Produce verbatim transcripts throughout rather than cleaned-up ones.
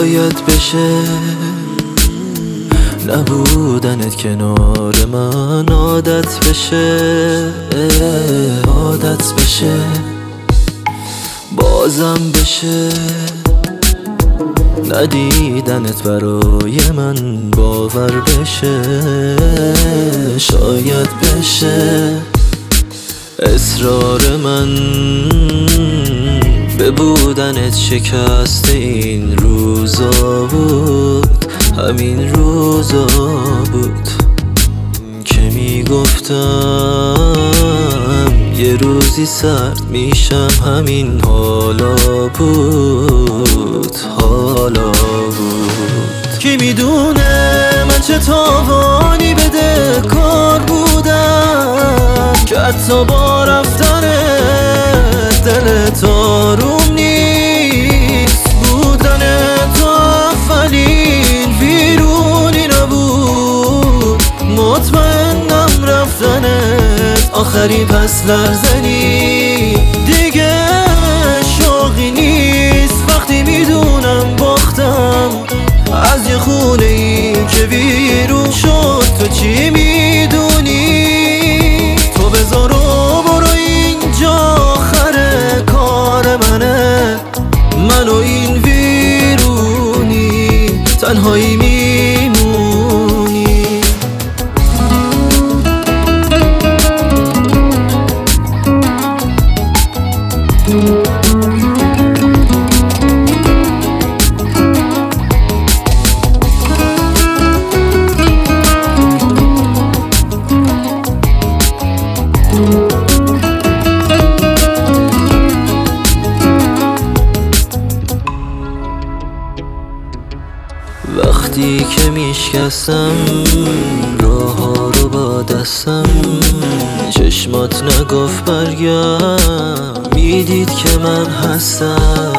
شاید بشه نبودنت کنار من عادت بشه، عادت بشه، بازم بشه ندیدنت برای من باور بشه. شاید بشه اصرار من به بودنت شکست این روزا بود، همین روزا بود که میگفتم یه روزی سرد میشم، همین حالا بود، حالا بود. کی میدونه من چه تاوانی بده کار بودم که حتی با رفتنت دلت آروم نیست. بودن تو اولین ویرونی نبود، مطمئنم رفتنت آخری پس لرزنی. دیگه شوقی نیست وقتی میدونم باختم از یه خونه ای که ویرون شد. تو چی میدونی؟ تو بذار و برو، اینجا آخر کار منه. من و این ویرونی تنهایی میمونی. وقتی که میشکستم راه ها رو با دستم، چشمات نگفت برگرد، میدید که من هستم.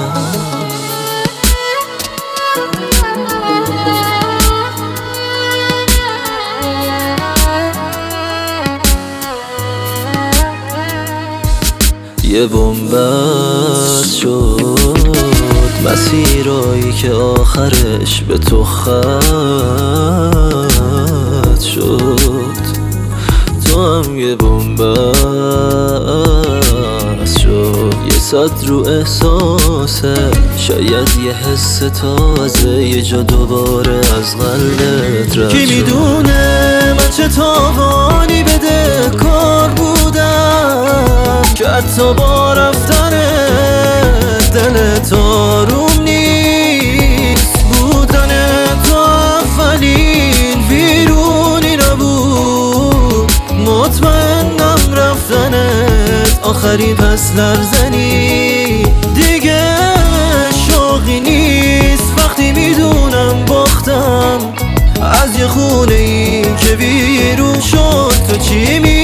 یه بنبست شد مسیرایی که آخرش به تو ختم شد. تو هم یه بنبست شد، یه صد رو احساسه، شاید یه حس تازه یه جا دوباره از قلبت رد شد. کی میدونه من چه تاوانی بده کار بودم که حتی با رفتنت دلت آروم نیست. بودن تو اولین ویرونی نبود، مطمئنم رفتنت آخری پس لرزنی. دیگه شوقی نیست وقتی میدونم باختم از یه خونه ای که ویرون شد. تو چی می